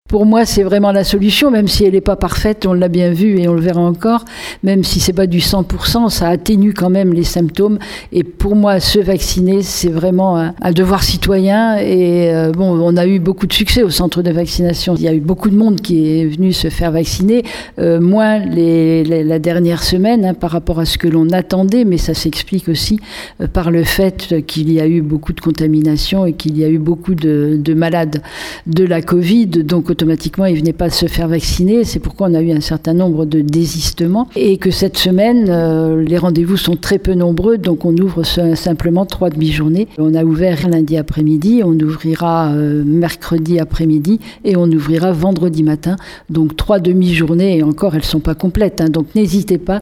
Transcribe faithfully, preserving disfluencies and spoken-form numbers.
Pour moi, c'est vraiment la solution, même si elle n'est pas parfaite, on l'a bien vu et on le verra encore, même si c'est pas du cent pour cent, ça atténue quand même les symptômes. Et pour moi, se vacciner, c'est vraiment un, un devoir citoyen. Et euh, bon, on a eu beaucoup de succès au centre de vaccination. Il y a eu beaucoup de monde qui est venu se faire vacciner, euh, moins les, les, la dernière semaine hein, par rapport à ce que l'on attendait, mais ça s'explique aussi euh, par le fait qu'il y a eu beaucoup de contamination et qu'il y a eu beaucoup de, de malades de la Covid, donc automatiquement, ils ne venaient pas se faire vacciner. C'est pourquoi on a eu un certain nombre de désistements. Et que cette semaine, euh, les rendez-vous sont très peu nombreux, donc on ouvre simplement trois demi-journées. On a ouvert lundi après-midi, on ouvrira euh, mercredi après-midi et on ouvrira vendredi matin. Donc trois demi-journées, et encore, elles ne sont pas complètes. Hein, donc n'hésitez pas.